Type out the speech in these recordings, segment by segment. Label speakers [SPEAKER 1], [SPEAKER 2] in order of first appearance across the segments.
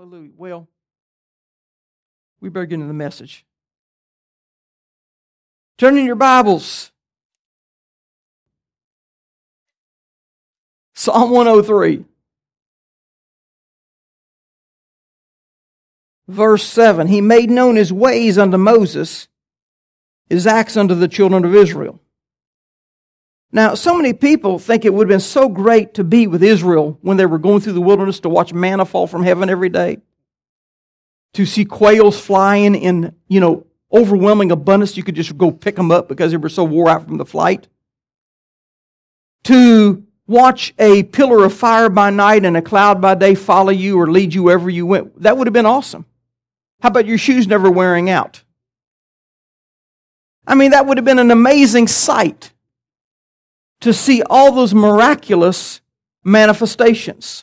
[SPEAKER 1] Hallelujah. Well, we better get into the message. Turn in your Bibles. Psalm 103. Verse 7. He made known His ways unto Moses, His acts unto the children of Israel. Now, so many people think it would have been so great to be with Israel when they were going through the wilderness, to watch manna fall from heaven every day, to see quails flying in, overwhelming abundance. You could just go pick them up because they were so wore out from the flight. To watch a pillar of fire by night and a cloud by day follow you or lead you wherever you went. That would have been awesome. How about your shoes never wearing out? I mean, that would have been an amazing sight to see all those miraculous manifestations.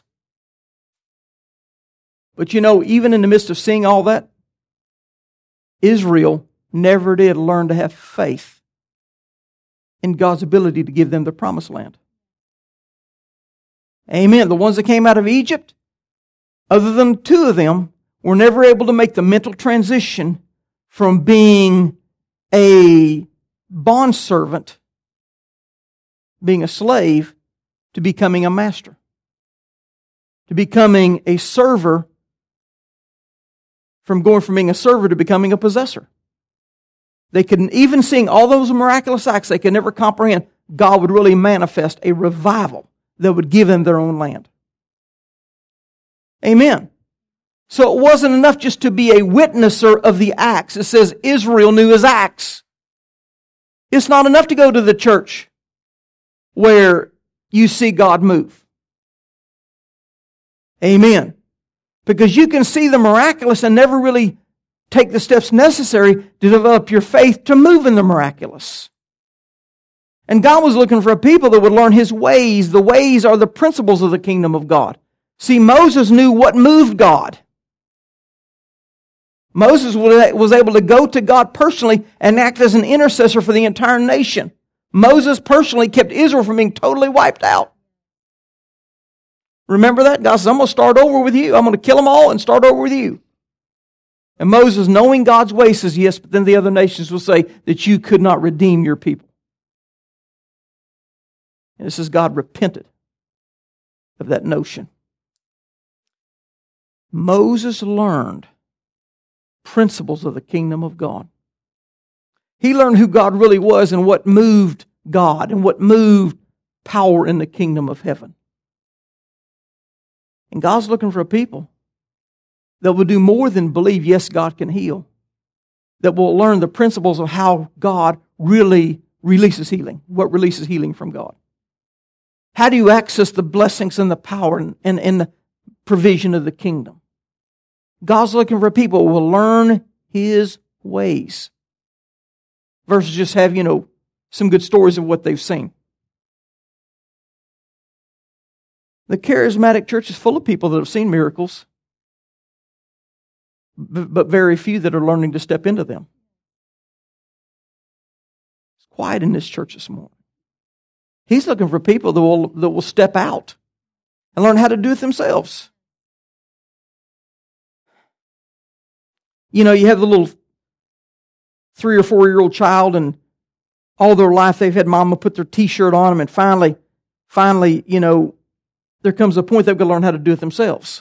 [SPEAKER 1] But even in the midst of seeing all that, Israel never did learn to have faith in God's ability to give them the promised land. Amen. The ones that came out of Egypt, other than two of them, were never able to make the mental transition from being a bondservant, being a slave, to becoming a master, to becoming a server, from going from being a server to becoming a possessor. They couldn't, even seeing all those miraculous acts, they could never comprehend God would really manifest a revival that would give them their own land. Amen. So it wasn't enough just to be a witnesser of the acts. It says Israel knew His acts. It's not enough to go to the church where you see God move. Amen. Because you can see the miraculous and never really take the steps necessary to develop your faith to move in the miraculous. And God was looking for a people that would learn His ways. The ways are the principles of the kingdom of God. See, Moses knew what moved God. Moses was able to go to God personally and act as an intercessor for the entire nation. Moses personally kept Israel from being totally wiped out. Remember that? God says, I'm going to start over with you. I'm going to kill them all and start over with you. And Moses, knowing God's way, says, yes, but then the other nations will say that you could not redeem your people. And it says God repented of that notion. Moses learned principles of the kingdom of God. He learned who God really was and what moved God and what moved power in the kingdom of heaven. And God's looking for a people that will do more than believe, yes, God can heal. That will learn the principles of how God really releases healing. What releases healing from God. How do you access the blessings and the power and the provision of the kingdom? God's looking for people who will learn His ways. Versus just have, some good stories of what they've seen. The charismatic church is full of people that have seen miracles, but very few that are learning to step into them. It's quiet in this church this morning. He's looking for people that will step out and learn how to do it themselves. You have the little 3 or 4-year-old child, and all their life they've had mama put their t-shirt on them, and finally, there comes a point they've got to learn how to do it themselves.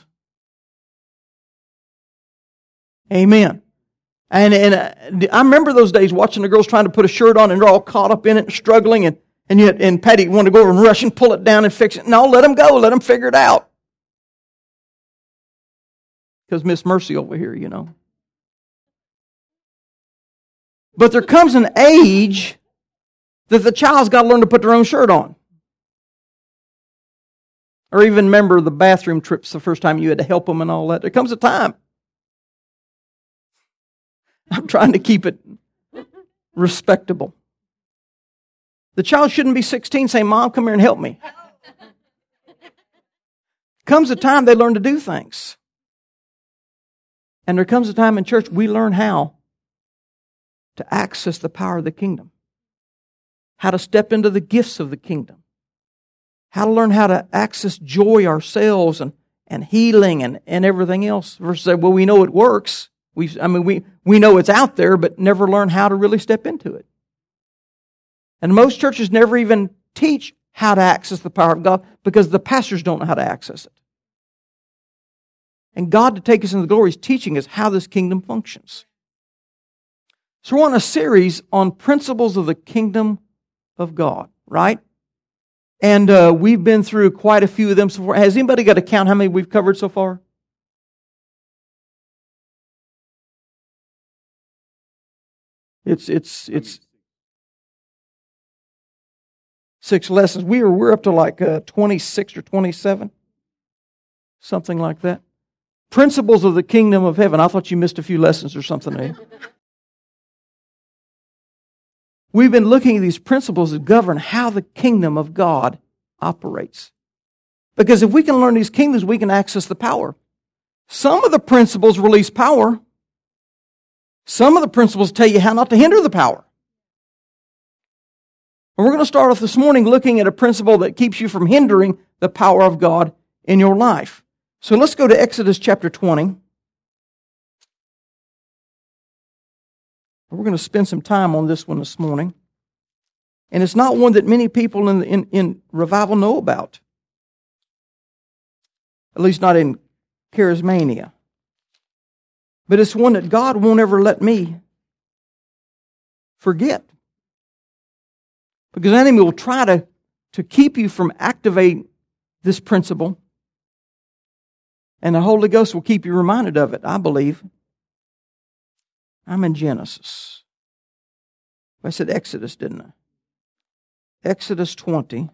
[SPEAKER 1] Amen. And I remember those days watching the girls trying to put a shirt on, and they're all caught up in it and struggling, and Patty wanted to go over and rush and pull it down and fix it. No, let them go. Let them figure it out. Because Miss Mercy over here, But there comes an age that the child's got to learn to put their own shirt on. Or even remember the bathroom trips the first time you had to help them and all that. There comes a time. I'm trying to keep it respectable. The child shouldn't be 16 saying, Mom, come here and help me. Comes a time they learn to do things. And there comes a time in church we learn how to access the power of the kingdom. How to step into the gifts of the kingdom. How to learn how to access joy ourselves and and healing and everything else. Versus say, well, we know it works. We know it's out there, but never learn how to really step into it. And most churches never even teach how to access the power of God because the pastors don't know how to access it. And God, to take us into the glory, is teaching us how this kingdom functions. So we're on a series on principles of the kingdom of God, right? And we've been through quite a few of them so far. Has anybody got a count how many we've covered so far? It's 6 lessons. We're up to like 26 or 27, something like that. Principles of the kingdom of heaven. I thought you missed a few lessons or something, eh? We've been looking at these principles that govern how the kingdom of God operates. Because if we can learn these kingdoms, we can access the power. Some of the principles release power. Some of the principles tell you how not to hinder the power. And we're going to start off this morning looking at a principle that keeps you from hindering the power of God in your life. So let's go to Exodus chapter 20. We're going to spend some time on this one this morning. And it's not one that many people in revival know about. At least not in charismania. But it's one that God won't ever let me forget. Because the enemy will try to keep you from activating this principle. And the Holy Ghost will keep you reminded of it, I believe. I'm in Genesis. I said Exodus, didn't I? Exodus 20.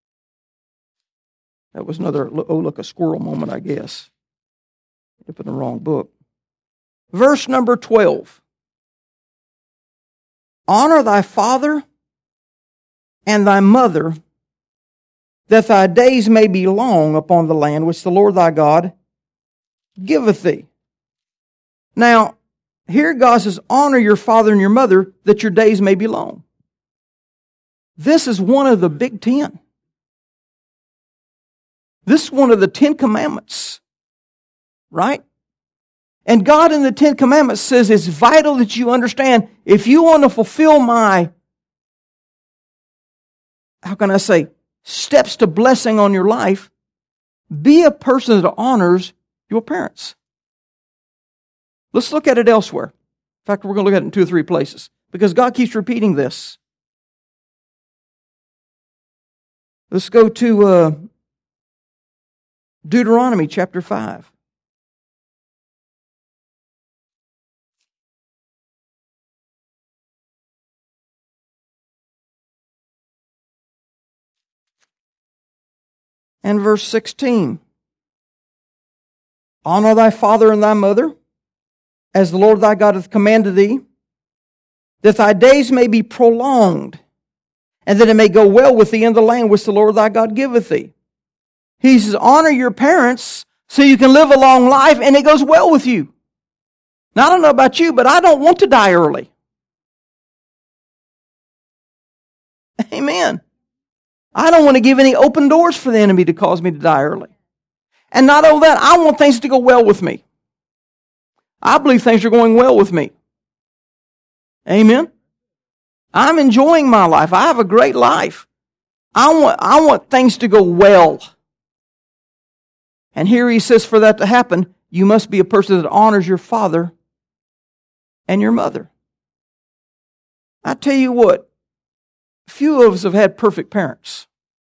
[SPEAKER 1] That was another, look, a squirrel moment, I guess. Up in the wrong book. Verse number 12. Honor thy father and thy mother, that thy days may be long upon the land which the Lord thy God giveth thee. Now, here God says, honor your father and your mother, that your days may be long. This is one of the big 10. This is one of the 10 commandments. Right? And God in the 10 commandments says it's vital that you understand, if you want to fulfill my, how can I say, steps to blessing on your life, be a person that honors your parents. Let's look at it elsewhere. In fact, we're going to look at it in 2 or 3 places, because God keeps repeating this. Let's go to Deuteronomy chapter 5. And verse 16. Honor thy father and thy mother, as the Lord thy God hath commanded thee, that thy days may be prolonged, and that it may go well with thee in the land which the Lord thy God giveth thee. He says, honor your parents so you can live a long life and it goes well with you. Now, I don't know about you, but I don't want to die early. Amen. I don't want to give any open doors for the enemy to cause me to die early. And not only that, I want things to go well with me. I believe things are going well with me. Amen. I'm enjoying my life. I have a great life. I want things to go well. And here he says, for that to happen, you must be a person that honors your father and your mother. I tell you what, few of us have had perfect parents.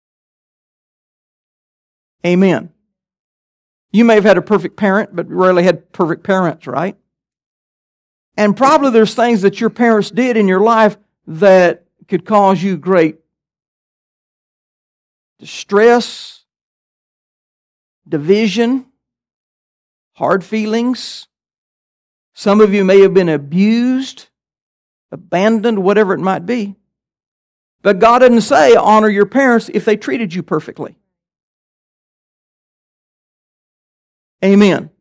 [SPEAKER 1] Amen. You may have had a perfect parent, but rarely had perfect parents, right? And probably there's things that your parents did in your life that could cause you great distress, division, hard feelings. Some of you may have been abused, abandoned, whatever it might be. But God didn't say honor your parents if they treated you perfectly. Amen.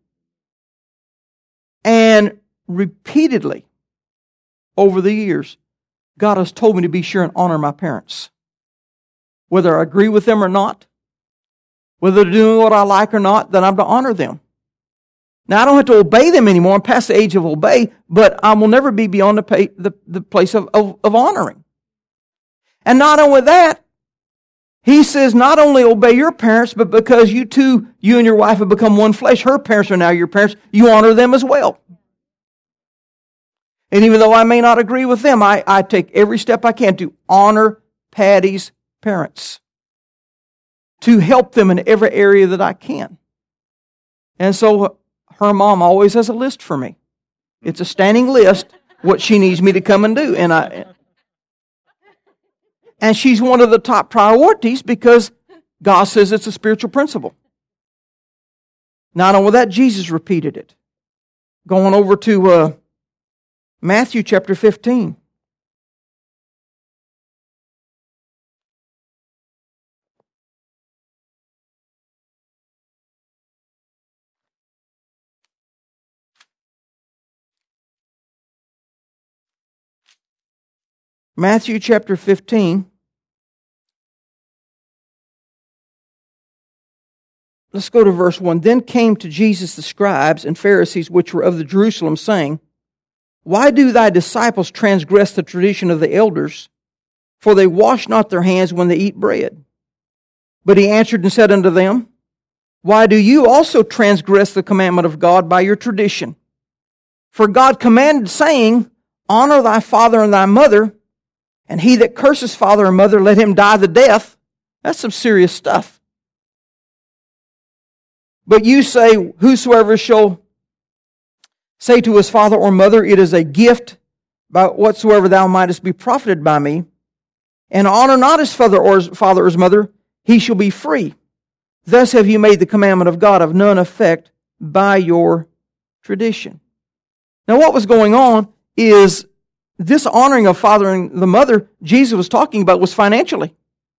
[SPEAKER 1] And repeatedly over the years, God has told me to be sure and honor my parents. Whether I agree with them or not, whether they're doing what I like or not, then I'm to honor them. Now, I don't have to obey them anymore. I'm past the age of obey, but I will never be beyond the place of honoring. And not only that, he says not only obey your parents, but because you and your wife have become one flesh, her parents are now your parents, you honor them as well. And even though I may not agree with them, I take every step I can to honor Patty's parents, to help them in every area that I can. And so her mom always has a list for me. It's a standing list, what she needs me to come and do. And she's one of the top priorities because God says it's a spiritual principle. Not only that, Jesus repeated it. Going over to Matthew chapter 15. Matthew chapter 15. Let's go to verse 1. Then came to Jesus the scribes and Pharisees which were of the Jerusalem, saying, Why do thy disciples transgress the tradition of the elders? For they wash not their hands when they eat bread. But he answered and said unto them, Why do you also transgress the commandment of God by your tradition? For God commanded, saying, Honor thy father and thy mother, and he that curses father or mother, let him die the death. That's some serious stuff. But you say, Whosoever shall say to his father or mother, It is a gift by whatsoever thou mightest be profited by me, and honor not his father or his mother, he shall be free. Thus have you made the commandment of God of none effect by your tradition. Now what was going on is this honoring of father and the mother Jesus was talking about was financially.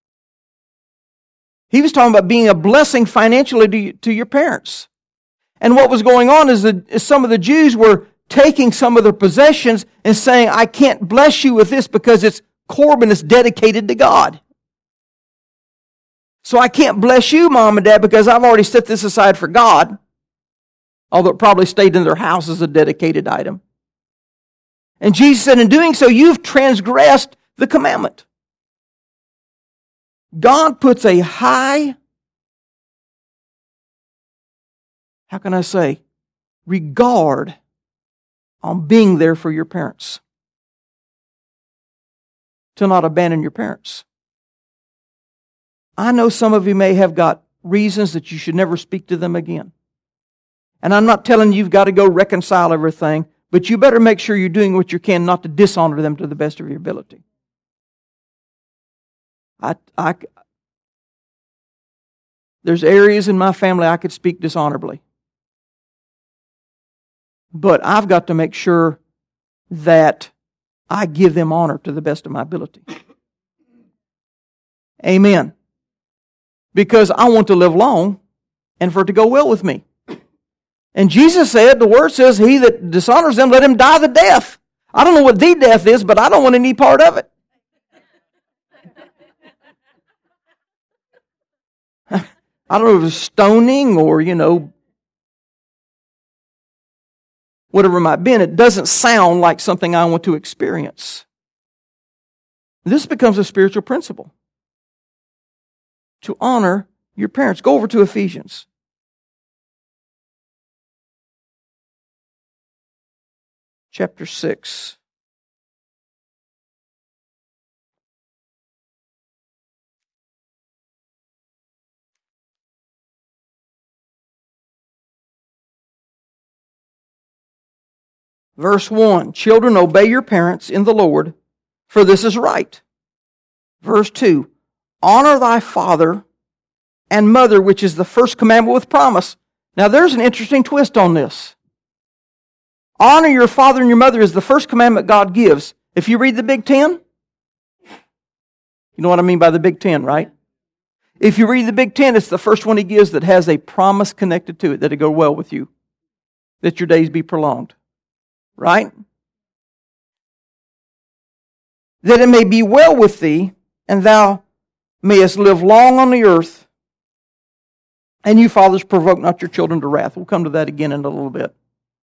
[SPEAKER 1] He was talking about being a blessing financially to your parents. And what was going on is that some of the Jews were taking some of their possessions and saying, I can't bless you with this because it's Corban, it's dedicated to God. So I can't bless you, Mom and Dad, because I've already set this aside for God. Although it probably stayed in their house as a dedicated item. And Jesus said, in doing so, you've transgressed the commandment. God puts a high, how can I say, regard on being there for your parents. To not abandon your parents. I know some of you may have got reasons that you should never speak to them again. And I'm not telling you you've got to go reconcile everything, but you better make sure you're doing what you can not to dishonor them to the best of your ability. There's areas in my family I could speak dishonorably. But I've got to make sure that I give them honor to the best of my ability. Amen. Because I want to live long and for it to go well with me. And Jesus said, the Word says, he that dishonors them, let him die the death. I don't know what the death is, but I don't want any part of it. I don't know if it's stoning or, whatever it might be. And it doesn't sound like something I want to experience. This becomes a spiritual principle. To honor your parents. Go over to Ephesians. Chapter 6. Verse 1, Children, obey your parents in the Lord, for this is right. Verse 2, Honor thy father and mother, which is the first commandment with promise. Now there's an interesting twist on this. Honor your father and your mother is the first commandment God gives. If you read the Big Ten, you know what I mean by the Big Ten, right? If you read the Big Ten, it's the first one he gives that has a promise connected to it that it'll go well with you, that your days be prolonged. Right? That it may be well with thee, and thou mayest live long on the earth. And you fathers provoke not your children to wrath. We'll come to that again in a little bit.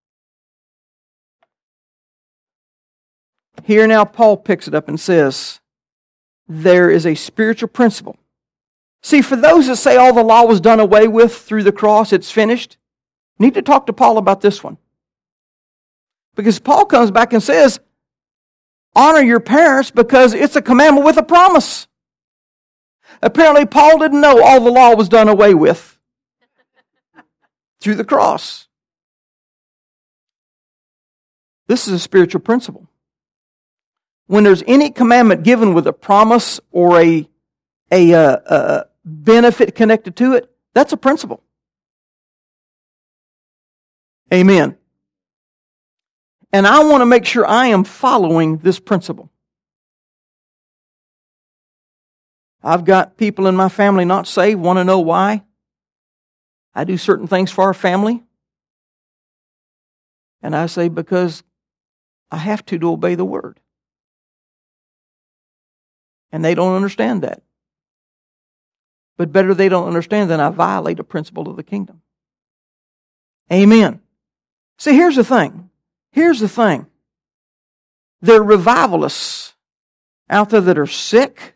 [SPEAKER 1] Here now Paul picks it up and says, there is a spiritual principle. See, for those that say all the law was done away with through the cross, it's finished, need to talk to Paul about this one. Because Paul comes back and says, honor your parents because it's a commandment with a promise. Apparently Paul didn't know all the law was done away with through the cross. This is a spiritual principle. When there's any commandment given with a promise or a benefit connected to it, that's a principle. Amen. And I want to make sure I am following this principle. I've got people in my family not saved, want to know why. I do certain things for our family. And I say, because I have to obey the Word. And they don't understand that. But better they don't understand than I violate a principle of the kingdom. Amen. See, here's the thing. Here's the thing. There are revivalists out there that are sick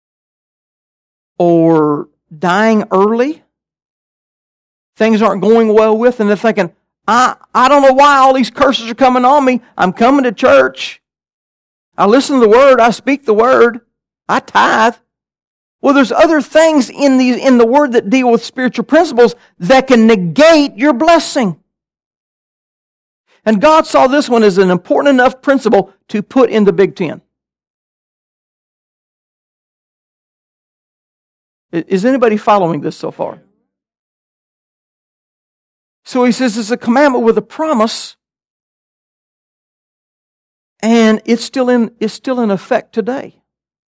[SPEAKER 1] or dying early. Things aren't going well with, and they're thinking, I don't know why all these curses are coming on me. I'm coming to church. I listen to the Word. I speak the Word. I tithe. Well, there's other things in the Word that deal with spiritual principles that can negate your blessing. And God saw this one as an important enough principle to put in the Big Ten. Is anybody following this so far? So he says it's a commandment with a promise, and it's still in effect today.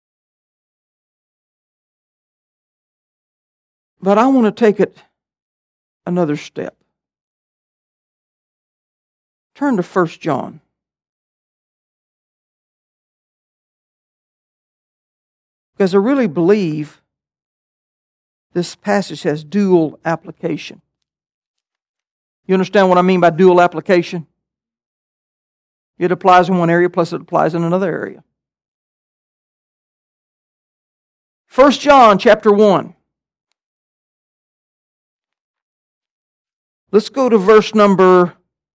[SPEAKER 1] But I want to take it another step. Turn to 1 John. Because I really believe this passage has dual application. You understand what I mean by dual application? It applies in one area, plus it applies in another area. 1 John chapter 1. Let's go to verse number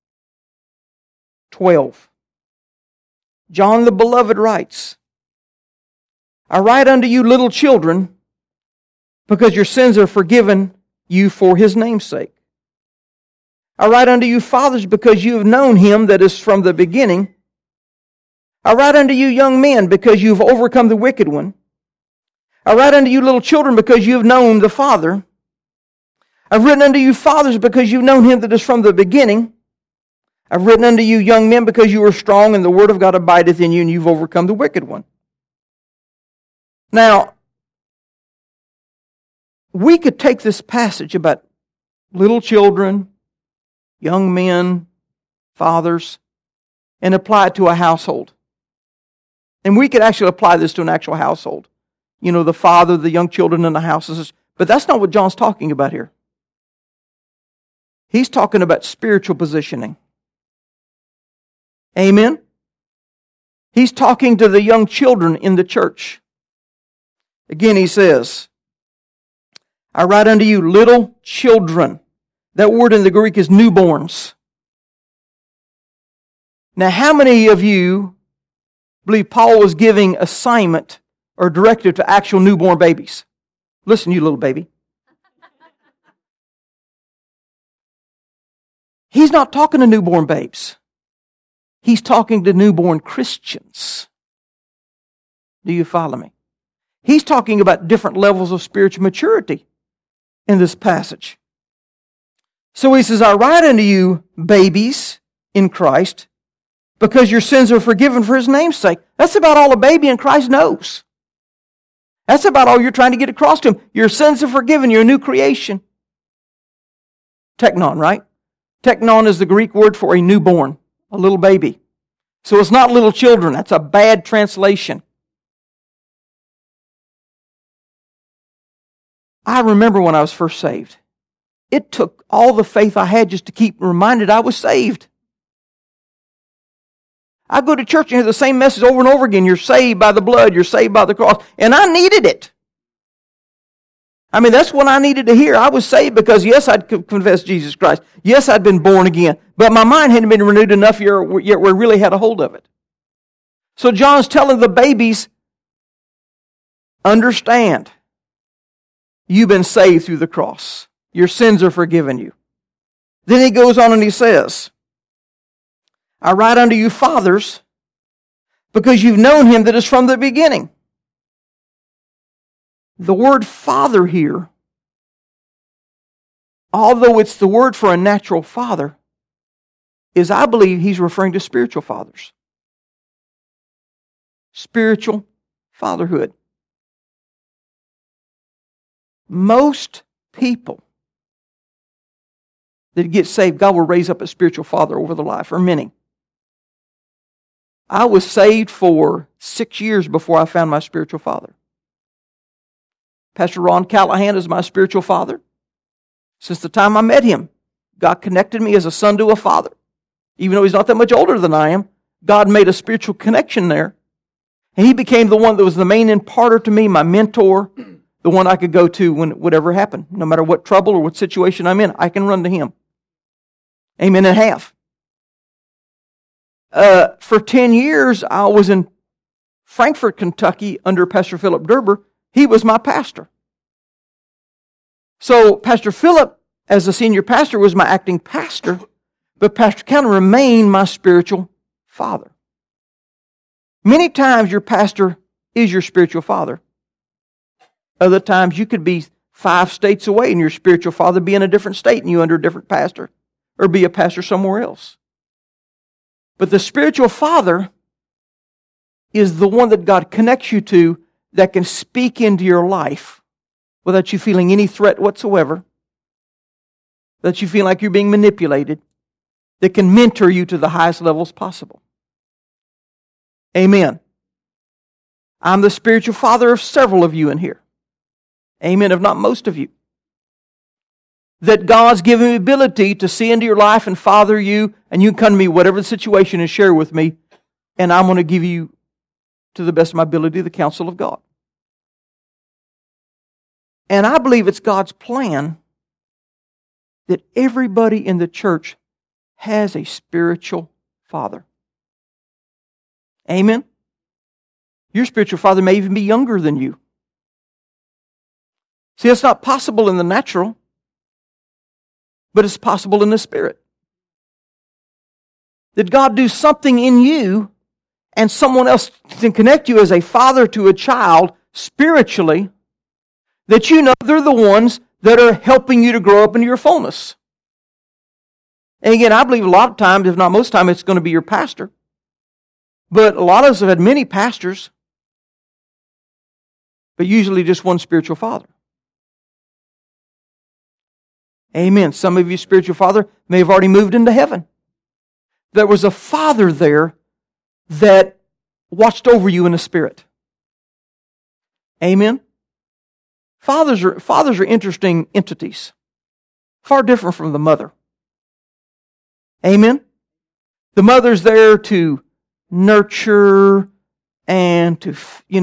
[SPEAKER 1] 12. John the Beloved writes, I write unto you, little children, because your sins are forgiven you for His name's sake. I write unto you, fathers, because you have known Him that is from the beginning. I write unto you, young men, because you have overcome the wicked one. I write unto you, little children, because you have known the Father. I've written unto you, fathers, because you've known Him that is from the beginning. I've written unto you, young men, because you are strong, and the word of God abideth in you, and you've overcome the wicked one. Now, we could take this passage about little children, young men, fathers, and apply it to a household. And we could actually apply this to an actual household. You know, the father, the young children in the houses. But that's not what John's talking about here. He's talking about spiritual positioning. Amen? He's talking to the young children in the church. Again, he says, I write unto you, little children. That word in the Greek is newborns. Now, how many of you believe Paul was giving assignment or directive to actual newborn babies? Listen, you little baby. He's not talking to newborn babes. He's talking to newborn Christians. Do you follow me? He's talking about different levels of spiritual maturity in this passage. So he says, I write unto you, babies in Christ, because your sins are forgiven for His name's sake. That's about all a baby in Christ knows. That's about all you're trying to get across to him. Your sins are forgiven. You're a new creation. Teknon, right? Teknon is the Greek word for a newborn, a little baby. So it's not little children. That's a bad translation. I remember when I was first saved. it took all the faith I had just to keep reminded I was saved. I go to church and hear the same message over and over again. You're saved by the blood. You're saved by the cross. And I needed it. I mean, that's what I needed to hear. I was saved because, yes, I'd confessed Jesus Christ. Yes, I'd been born again. But my mind hadn't been renewed enough yet where I really had a hold of it. So John's telling the babies, understand, you've been saved through the cross. Your sins are forgiven you. Then he goes on and he says, I write unto you, fathers, because you've known him that is from the beginning. The word father here, although it's the word for a natural father, is, I believe, he's referring to spiritual fathers. Spiritual fatherhood. Most people that get saved, God will raise up a spiritual father over their life, or many. I was saved for 6 years before I found my spiritual father. Pastor Ron Callahan is my spiritual father. Since the time I met him, God connected me as a son to a father. Even though he's not that much older than I am, God made a spiritual connection there. And he became the one that was the main imparter to me, my mentor, the one I could go to when whatever happened. No matter what trouble or what situation I'm in, I can run to him. Amen and half. For 10 years, I was in Frankfort, Kentucky, under Pastor Philip Derber. He was my pastor. So Pastor Philip, as the senior pastor, was my acting pastor, but Pastor County remained my spiritual father. Many times your pastor is your spiritual father. Other times you could be 5 states away and your spiritual father be in a different state and you under a different pastor, or be a pastor somewhere else. But the spiritual father is the one that God connects you to that can speak into your life without you feeling any threat whatsoever, that you feel like you're being manipulated, that can mentor you to the highest levels possible. Amen. I'm the spiritual father of several of you in here. Amen, if not most of you. That God's given me ability to see into your life and father you, and you can come to me, whatever the situation, and share with me, and I'm going to give you, to the best of my ability, the counsel of God. And I believe it's God's plan that everybody in the church has a spiritual father. Amen? Your spiritual father may even be younger than you. See, it's not possible in the natural, but it's possible in the spirit. That God do something in you and someone else can connect you as a father to a child spiritually, that you know they're the ones that are helping you to grow up into your fullness. And again, I believe a lot of times, if not most time, it's going to be your pastor. But a lot of us have had many pastors, but usually just one spiritual father. Amen. Some of you spiritual father may have already moved into heaven. There was a father there that watched over you in the spirit. Amen. Fathers are interesting entities. Far different from the mother. Amen. The mother's there to nurture and to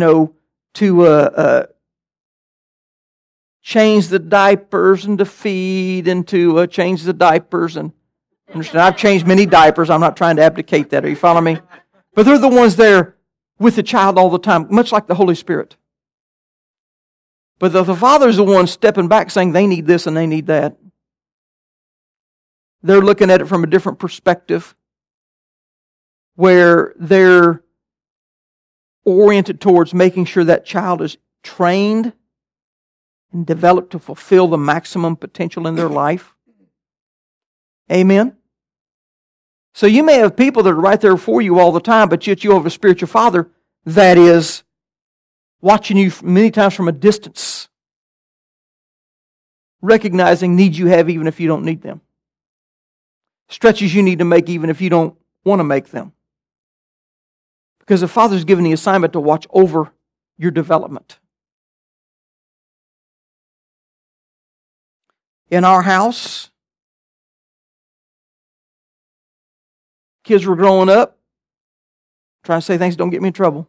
[SPEAKER 1] change the diapers and to feed and to change the diapers. And understand, I've changed many diapers. I'm not trying to abdicate that. Are you following me? But they're the ones there with the child all the time, much like the Holy Spirit. But the Father's the one stepping back saying they need this and they need that. They're looking at it from a different perspective where they're oriented towards making sure that child is trained and developed to fulfill the maximum potential in their life. Amen? So you may have people that are right there for you all the time, but yet you have a spiritual father that is watching you many times from a distance, recognizing needs you have even if you don't need them, stretches you need to make even if you don't want to make them. Because the Father's given the assignment to watch over your development. In our house, kids were growing up, trying to say things don't get me in trouble.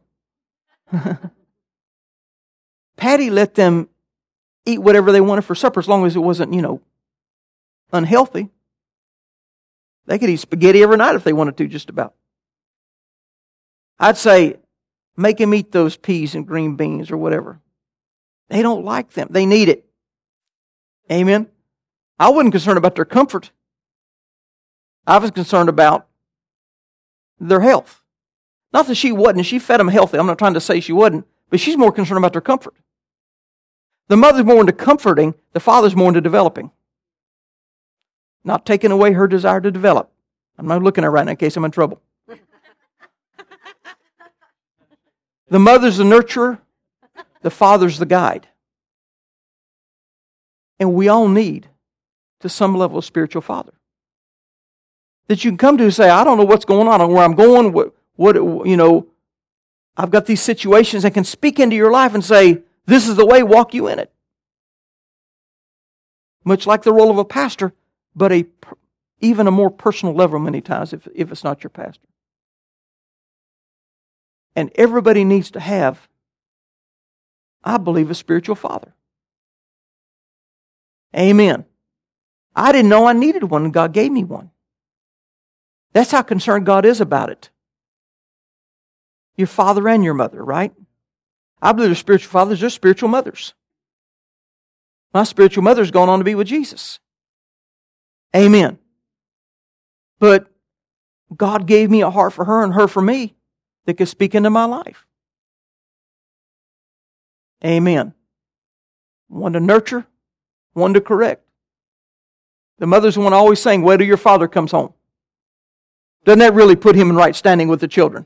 [SPEAKER 1] Patty let them eat whatever they wanted for supper as long as it wasn't, unhealthy. They could eat spaghetti every night if they wanted to, just about. I'd say, make them eat those peas and green beans or whatever. They don't like them. They need it. Amen? I wasn't concerned about their comfort. I was concerned about their health. Not that she wasn't. She fed them healthy. I'm not trying to say she wasn't. But she's more concerned about their comfort. The mother's more into comforting. The father's more into developing. Not taking away her desire to develop. I'm not looking at her right now in case I'm in trouble. The mother's the nurturer. The father's the guide. And we all need, to some level, a spiritual father. That you can come to and say, I don't know what's going on, I don't know where I'm going, I've got these situations that can speak into your life and say, this is the way, walk you in it. Much like the role of a pastor, but even a more personal level many times if it's not your pastor. And everybody needs to have, I believe, a spiritual father. Amen. I didn't know I needed one, and God gave me one. That's how concerned God is about it. Your father and your mother, right? I believe there's spiritual fathers, there's spiritual mothers. My spiritual mother's gone on to be with Jesus. Amen. But God gave me a heart for her and her for me that could speak into my life. Amen. One to nurture, one to correct. The mother's the one always saying, wait till your father comes home. Doesn't that really put him in right standing with the children?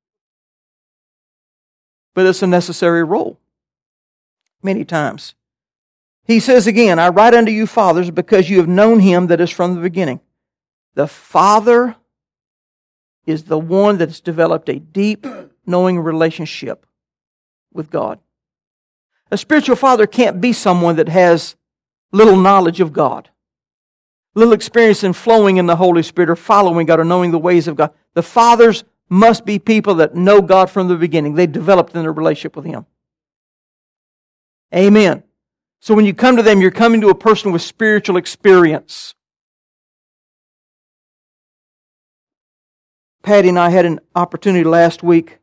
[SPEAKER 1] But it's a necessary role. Many times. He says again, I write unto you, fathers, because you have known him that is from the beginning. The father is the one that's developed a deep, knowing relationship with God. A spiritual father can't be someone that has little knowledge of God, little experience in flowing in the Holy Spirit or following God or knowing the ways of God. The fathers must be people that know God from the beginning. They developed in their relationship with Him. Amen. So when you come to them, you're coming to a person with spiritual experience. Patty and I had an opportunity last week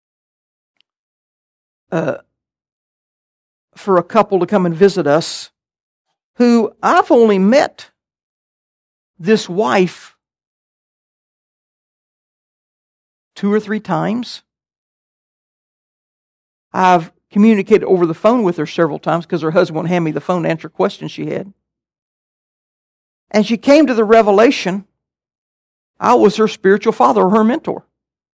[SPEAKER 1] for a couple to come and visit us who I've only met this wife 2 or 3 times. I've communicated over the phone with her several times because her husband wouldn't hand me the phone to answer questions she had. And she came to the revelation I was her spiritual father or her mentor.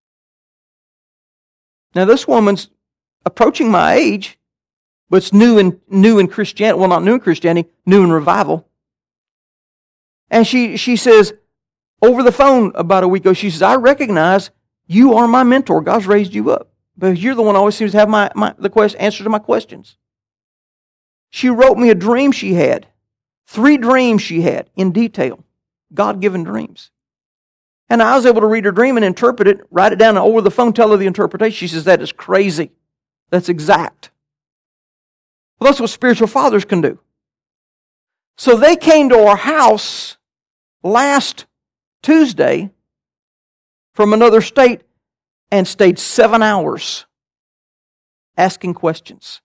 [SPEAKER 1] Now this woman's approaching my age, but it's new in Christianity. Well, not new in Christianity, new in revival. And she says, over the phone about a week ago, she says, I recognize you are my mentor. God's raised you up. But you're the one who always seems to have the answer to my questions. She wrote me a dream she had. 3 dreams she had in detail. God-given dreams. And I was able to read her dream and interpret it, write it down, and over the phone tell her the interpretation. She says, that is crazy. That's exact. Well, that's what spiritual fathers can do. So they came to our house last Tuesday from another state and stayed 7 hours asking questions.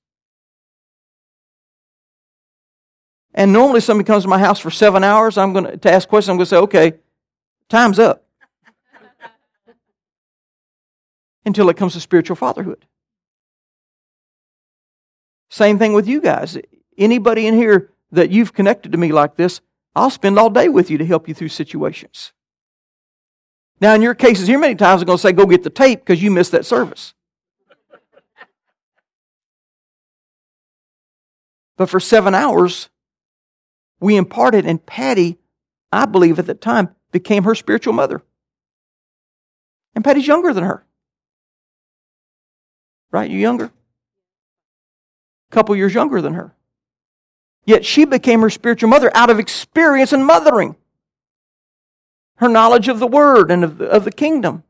[SPEAKER 1] And normally somebody comes to my house for 7 hours, I'm going to ask questions, I'm going to say, okay, time's up. Until it comes to spiritual fatherhood. Same thing with you guys. Anybody in here that you've connected to me like this, I'll spend all day with you to help you through situations. Now, in your cases here, many times I'm going to say, go get the tape because you missed that service. But for 7 hours, we imparted, and Patty, I believe at the time, became her spiritual mother. And Patty's younger than her. Right? You younger? A couple years younger than her. Yet she became her spiritual mother out of experience in mothering. Her knowledge of the Word and of the kingdom.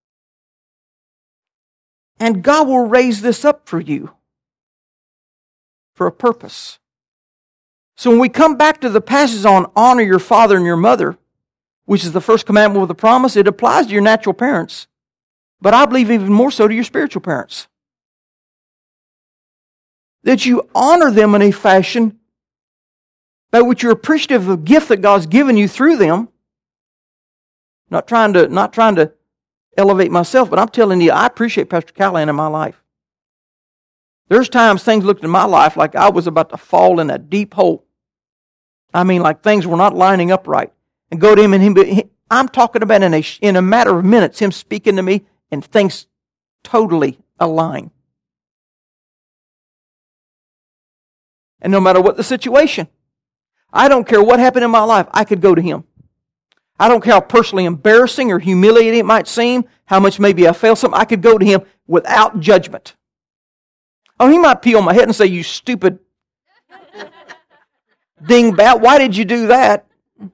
[SPEAKER 1] And God will raise this up for you for a purpose. So when we come back to the passage on honor your father and your mother, which is the first commandment with a promise, it applies to your natural parents. But I believe even more so to your spiritual parents. That you honor them in a fashion by which you're appreciative of the gift that God's given you through them. Not trying to elevate myself, but I'm telling you, I appreciate Pastor Callahan in my life. There's times things looked in my life like I was about to fall in a deep hole. I mean, like things were not lining up right. And go to him and him. I'm talking about in a matter of minutes, him speaking to me and things totally align. And no matter what the situation, I don't care what happened in my life, I could go to him. I don't care how personally embarrassing or humiliating it might seem, how much maybe I failed something, I could go to him without judgment. Oh, he might pee on my head and say, "You stupid dingbat, why did you do that?"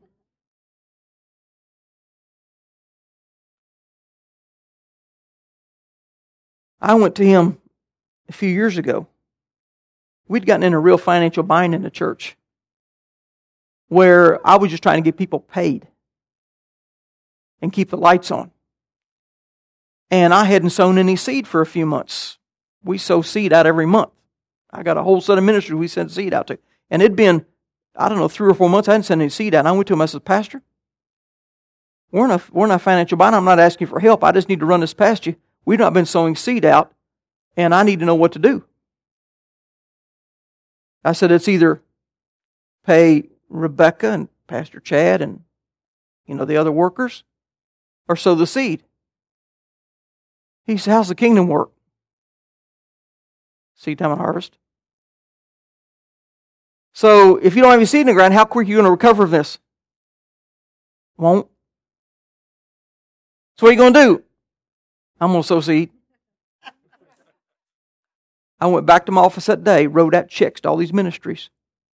[SPEAKER 1] I went to him a few years ago. We'd gotten in a real financial bind in the church where I was just trying to get people paid and keep the lights on. And I hadn't sown any seed for a few months. We sow seed out every month. I got a whole set of ministries we sent seed out to. And it'd been, 3 or 4 months I hadn't sent any seed out. And I went to him, I said, "Pastor, we're in a financial bind. I'm not asking for help. I just need to run this past you. We've not been sowing seed out, and I need to know what to do." I said, "It's either pay Rebecca and Pastor Chad and the other workers, or sow the seed." He said, "How's the kingdom work?" Seed time and harvest. So if you don't have any seed in the ground, how quick are you going to recover from this? Won't. So what are you going to do? "I'm going to sow seed." I went back to my office that day, wrote out checks to all these ministries.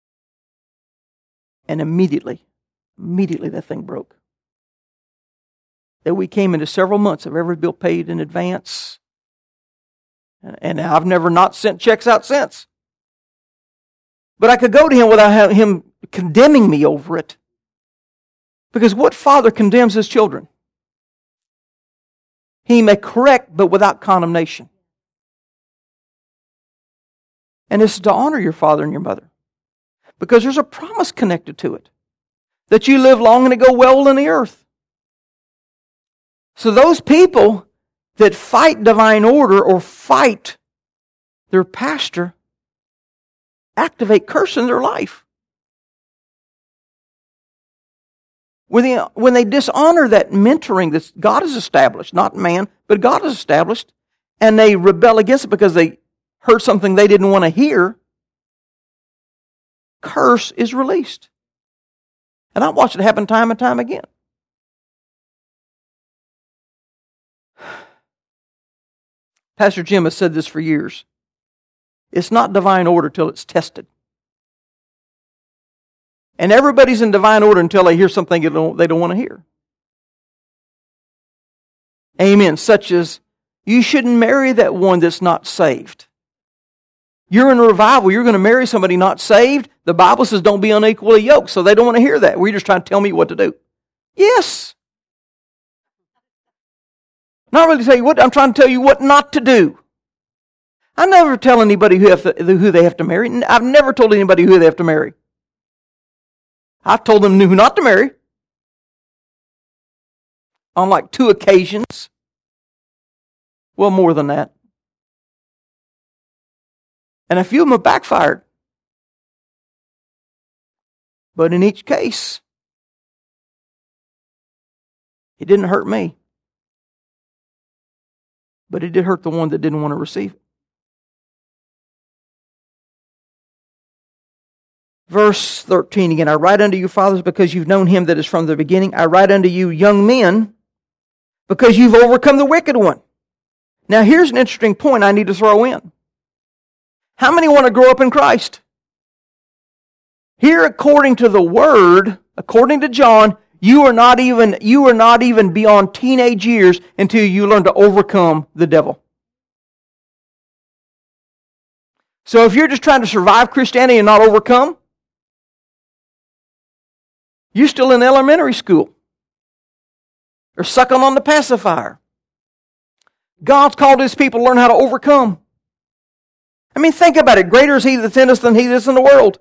[SPEAKER 1] And immediately that thing broke. That we came into several months of every bill paid in advance. And I've never not sent checks out since. But I could go to him without him condemning me over it. Because what father condemns his children? He may correct, but without condemnation. And it's to honor your father and your mother. Because there's a promise connected to it. That you live long and to go well in the earth. So those people that fight divine order or fight their pastor activate curse in their life. When they dishonor that mentoring that God has established, not man, but God has established, and they rebel against it because they heard something they didn't want to hear, curse is released. And I watched it happen time and time again. Pastor Jim has said this for years. It's not divine order till it's tested. And everybody's in divine order until they hear something they don't want to hear. Amen. Such as, you shouldn't marry that one that's not saved. You're in a revival. You're going to marry somebody not saved. The Bible says don't be unequally yoked. So they don't want to hear that. We're just trying to tell me what to do. Yes. Not really tell you what. I'm trying to tell you what not to do. I never tell anybody who they have to marry. I've never told anybody who they have to marry. I've told them who not to marry. On like 2 occasions. Well, more than that. And a few of them have backfired. But in each case, it didn't hurt me. But it did hurt the one that didn't want to receive it. Verse 13 again, I write unto you, fathers, because you've known him that is from the beginning. I write unto you, young men, because you've overcome the wicked one. Now here's an interesting point I need to throw in. How many want to grow up in Christ? Here, according to the Word, according to John, you are not even beyond teenage years until you learn to overcome the devil. So if you're just trying to survive Christianity and not overcome, you're still in elementary school or sucking on the pacifier. God's called His people to learn how to overcome. I mean, think about it. Greater is He that's in us than he that's in the world.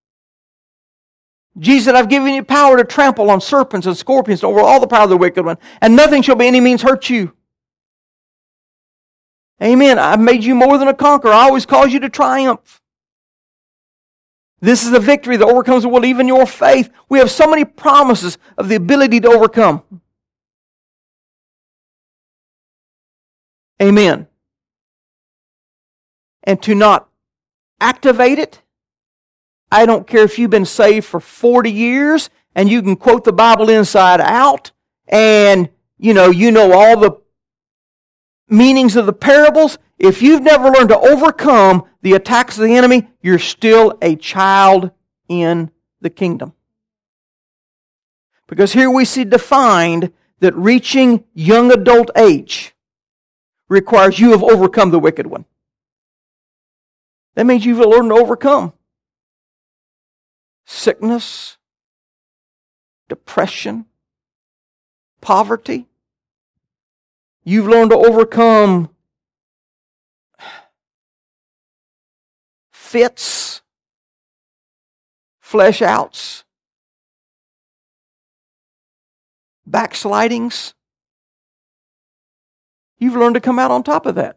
[SPEAKER 1] Jesus said, I've given you power to trample on serpents and scorpions and over all the power of the wicked one, and nothing shall by any means hurt you. Amen. I've made you more than a conqueror. I always cause you to triumph. This is a victory that overcomes the world, even your faith. We have so many promises of the ability to overcome. Amen. And to not activate it, I don't care if you've been saved for 40 years and you can quote the Bible inside out and you know all the meanings of the parables. If you've never learned to overcome the attacks of the enemy, you're still a child in the kingdom. Because here we see defined that reaching young adult age requires you have overcome the wicked one. That means you've learned to overcome sickness, depression, poverty. You've learned to overcome fits, flesh outs, backslidings. You've learned to come out on top of that.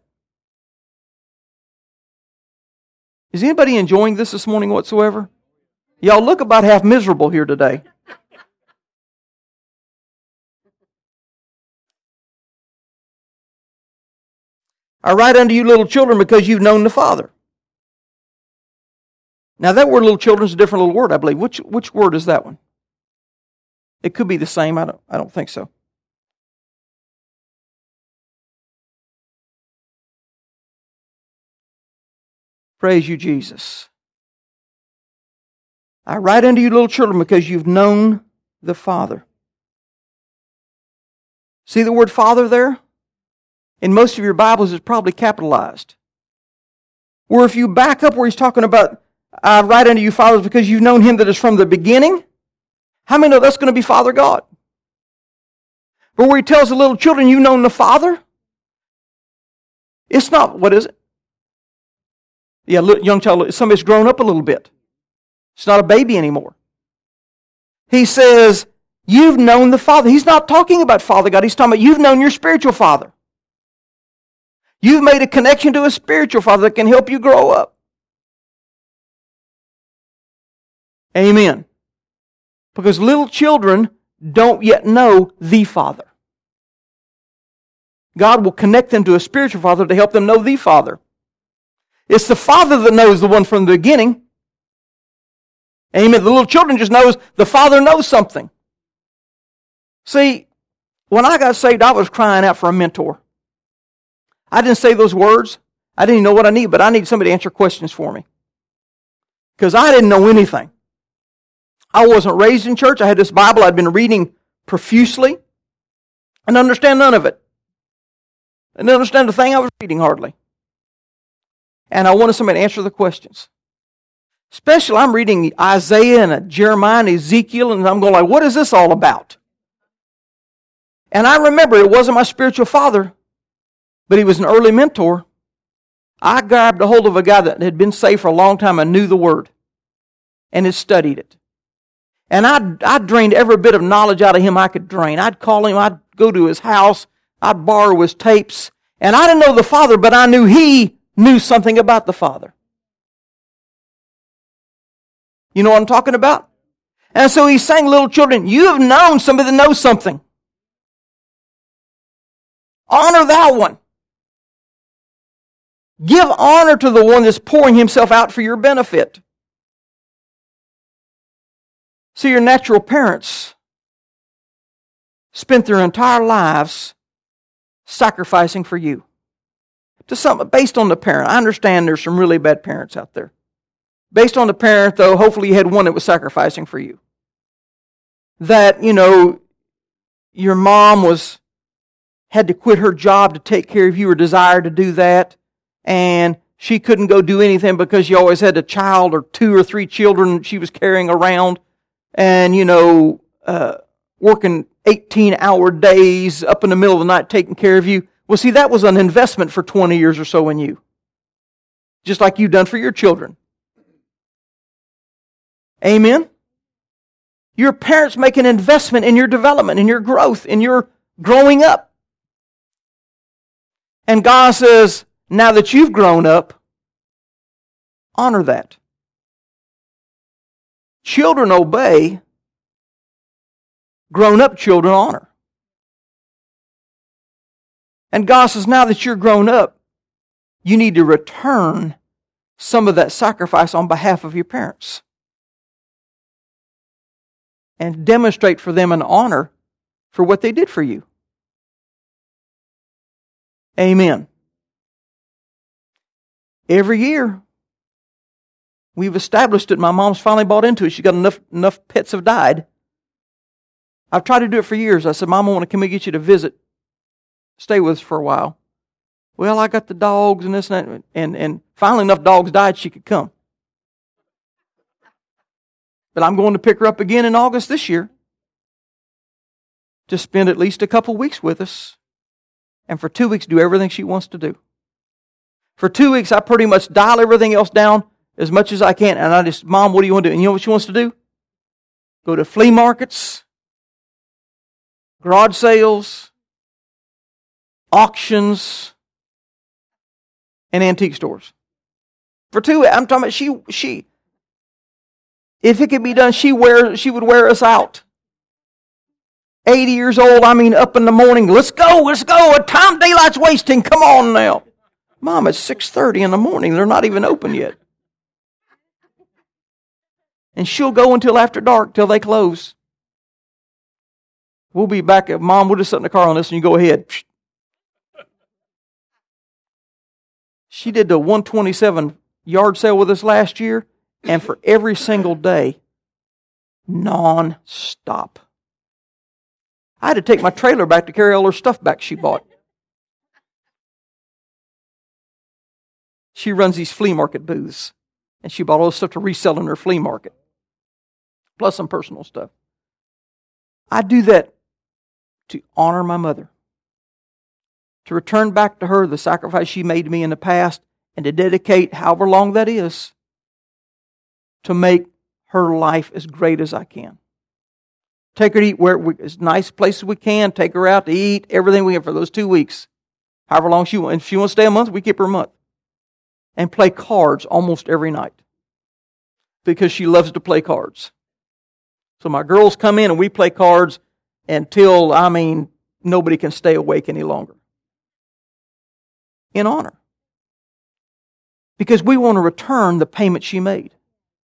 [SPEAKER 1] Is anybody enjoying this morning whatsoever? Y'all look about half miserable here today. I write unto you little children because you've known the Father. Now that word little children is a different little word, I believe. Which word is that one? It could be the same. I don't think so. Praise you, Jesus. I write unto you little children because you've known the Father. See the word Father there? In most of your Bibles it's probably capitalized. Where if you back up where he's talking about, I write unto you fathers because you've known Him that is from the beginning. How many know that's going to be Father God? But where he tells the little children, you've known the Father, it's not, what is it? Yeah, young child, somebody's grown up a little bit. It's not a baby anymore. He says, you've known the Father. He's not talking about Father God. He's talking about you've known your spiritual father. You've made a connection to a spiritual father that can help you grow up. Amen. Because little children don't yet know the Father. God will connect them to a spiritual father to help them know the Father. It's the Father that knows the one from the beginning. Amen. The little children just knows the Father knows something. See, when I got saved, I was crying out for a mentor. I didn't say those words. I didn't even know what I need, but I need somebody to answer questions for me. Because I didn't know anything. I wasn't raised in church. I had this Bible I'd been reading profusely and understand none of it. I didn't understand the thing I was reading hardly. And I wanted somebody to answer the questions. Especially, I'm reading Isaiah and Jeremiah and Ezekiel, and I'm going like, what is this all about? And I remember it wasn't my spiritual father, but he was an early mentor. I grabbed a hold of a guy that had been saved for a long time and knew the Word and had studied it. And I drained every bit of knowledge out of him I could drain. I'd call him, I'd go to his house, I'd borrow his tapes. And I didn't know the Father, but I knew he knew something about the Father. You know what I'm talking about? And so he's saying, little children, you have known somebody that knows something. Honor that one. Give honor to the one that's pouring himself out for your benefit. See, your natural parents spent their entire lives sacrificing for you. To some, based on the parent. I understand there's some really bad parents out there. based on the parent, though, hopefully you had one that was sacrificing for you. That, your mom had to quit her job to take care of you or desired to do that, and she couldn't go do anything because she always had a child or 2 or 3 children she was carrying around, and, working 18-hour days up in the middle of the night taking care of you. Well, see, that was an investment for 20 years or so in you. Just like you've done for your children. Amen? Your parents make an investment in your development, in your growth, in your growing up. And God says, now that you've grown up, honor that. Children obey. Grown-up children honor. And God says, now that you're grown up, you need to return some of that sacrifice on behalf of your parents. And demonstrate for them an honor for what they did for you. Amen. Every year, we've established it. My mom's finally bought into it. She got enough pets have died. I've tried to do it for years. I said, Mom, I want to come and get you to visit. Stay with us for a while. Well, I got the dogs and this and that. And finally enough dogs died she could come. But I'm going to pick her up again in August this year to spend at least a couple weeks with us. And for 2 weeks do everything she wants to do. For 2 weeks I pretty much dial everything else down as much as I can. And I just, Mom, what do you want to do? And you know what she wants to do? Go to flea markets, garage sales, auctions, and antique stores. For 2 weeks, I'm talking about she. If it could be done, she would wear us out. 80 years old, up in the morning. Let's go. Time daylight's wasting. Come on now. Mom, it's 6:30 in the morning. They're not even open yet. And she'll go until after dark, till they close. We'll be back. Mom, we'll just sit in the car on this and you go ahead. She did the 127 yard sale with us last year, and for every single day, non-stop. I had to take my trailer back to carry all her stuff back she bought. She runs these flea market booths, and she bought all this stuff to resell in her flea market, plus some personal stuff. I do that to honor my mother, to return back to her the sacrifice she made to me in the past, and to dedicate however long that is to make her life as great as I can. Take her to eat as nice places we can. Take her out to eat, everything we can for those 2 weeks. However long she wants. If she wants to stay a month, we keep her a month. And play cards almost every night. Because she loves to play cards. So my girls come in and we play cards until, nobody can stay awake any longer. In honor. Because we want to return the payment she made.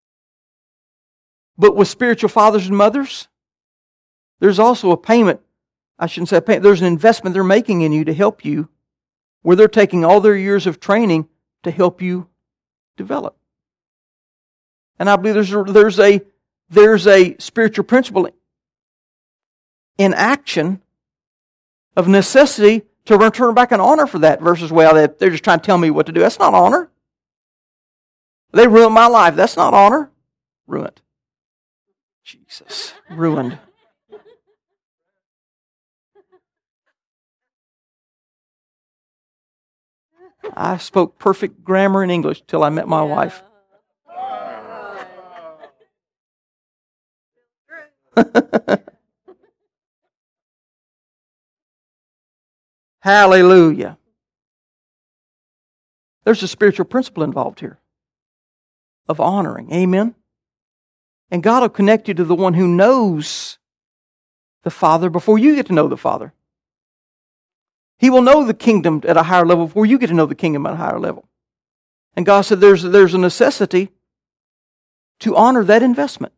[SPEAKER 1] But with spiritual fathers and mothers, there's also a payment. I shouldn't say a payment. There's an investment they're making in you to help you, where they're taking all their years of training to help you develop. And I believe there's a spiritual principle in action of necessity to return back an honor for that versus, well, they're just trying to tell me what to do. That's not honor. They ruined my life. That's not honor. Ruined. Jesus. Ruined. I spoke perfect grammar in English till I met my wife. Hallelujah. There's a spiritual principle involved here of honoring. Amen. And God will connect you to the one who knows the Father before you get to know the Father. He will know the kingdom at a higher level before you get to know the kingdom at a higher level. And God said there's a necessity to honor that investment.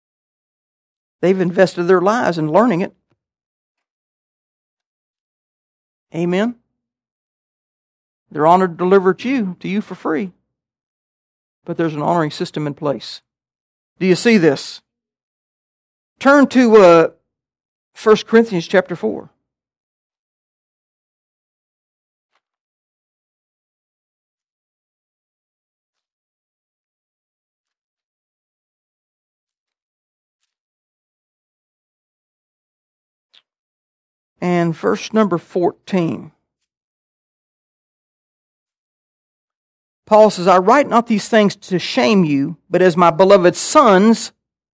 [SPEAKER 1] They've invested their lives in learning it. Amen? They're honored to deliver it to you for free. But there's an honoring system in place. Do you see this? Turn to 1 Corinthians chapter 4. And verse number 14. Paul says, I write not these things to shame you, but as my beloved sons,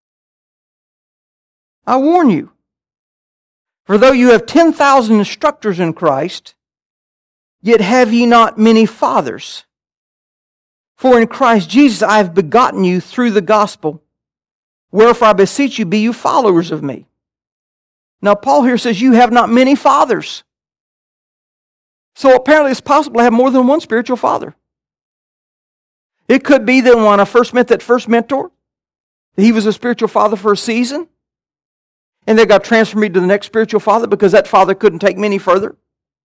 [SPEAKER 1] I warn you. For though you have 10,000 instructors in Christ, yet have ye not many fathers. For in Christ Jesus I have begotten you through the gospel. Wherefore I beseech you, be you followers of me. Now Paul here says you have not many fathers. So apparently it's possible to have more than one spiritual father. It could be that when I first met that first mentor, he was a spiritual father for a season, and they got transferred me to the next spiritual father because that father couldn't take me any further.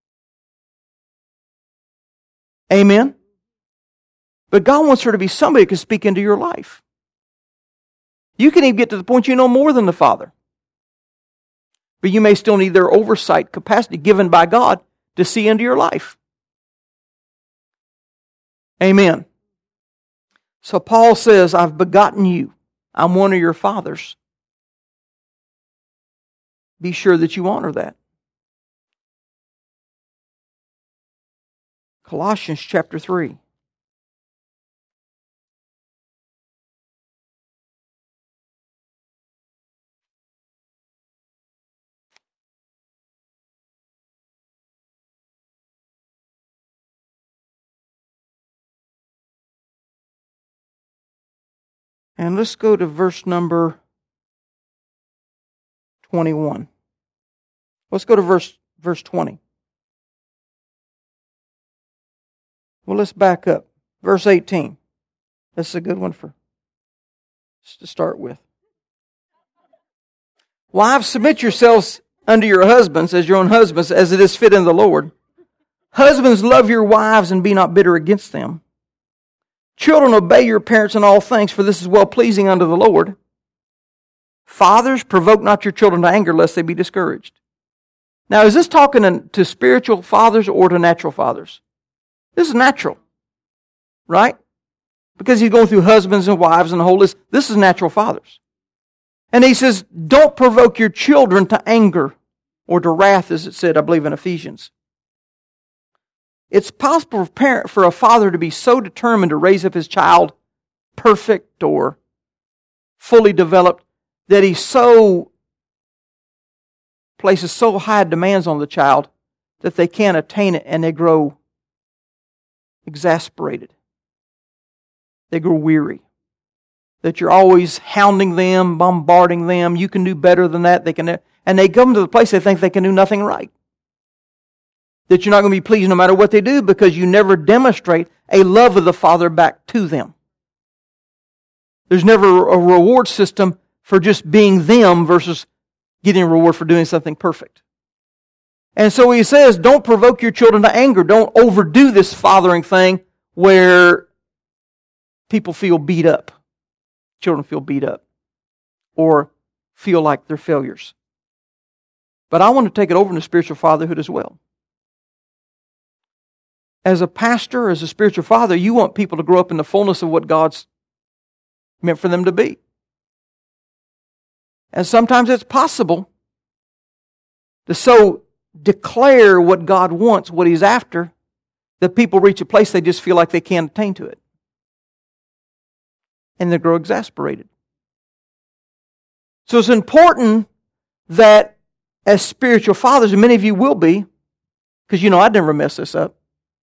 [SPEAKER 1] Amen? But God wants her to be somebody who can speak into your life. You can even get to the point you know more than the father. But you may still need their oversight capacity given by God to see into your life. Amen. So Paul says, I've begotten you. I'm one of your fathers. Be sure that you honor that. Colossians chapter 3. And let's go to verse number 21. Let's go to verse 20. Well, let's back up. Verse 18. This is a good one to start with. Wives, submit yourselves unto your husbands as your own husbands, as it is fit in the Lord. Husbands, love your wives and be not bitter against them. Children, obey your parents in all things, for this is well-pleasing unto the Lord. Fathers, provoke not your children to anger, lest they be discouraged. Now, is this talking to spiritual fathers or to natural fathers? This is natural, right? Because he's going through husbands and wives and the whole list. This is natural fathers. And he says, don't provoke your children to anger or to wrath, as it said, I believe, in Ephesians. It's possible for a father to be so determined to raise up his child perfect or fully developed that he places so high demands on the child that they can't attain it and they grow exasperated. They grow weary. That you're always hounding them, bombarding them. You can do better than that. And they come to the place they think they can do nothing right. That you're not going to be pleased no matter what they do because you never demonstrate a love of the Father back to them. There's never a reward system for just being them versus getting a reward for doing something perfect. And so he says, don't provoke your children to anger. Don't overdo this fathering thing where people feel beat up. Children feel beat up or feel like they're failures. But I want to take it over into spiritual fatherhood as well. As a pastor, as a spiritual father, you want people to grow up in the fullness of what God's meant for them to be. And sometimes it's possible to so declare what God wants, what He's after, that people reach a place they just feel like they can't attain to it. And they grow exasperated. So it's important that as spiritual fathers, and many of you will be, because you know I'd never mess this up,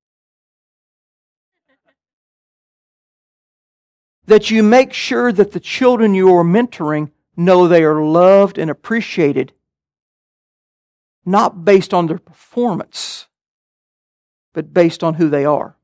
[SPEAKER 1] that you make sure that the children you are mentoring know they are loved and appreciated, not based on their performance, but based on who they are.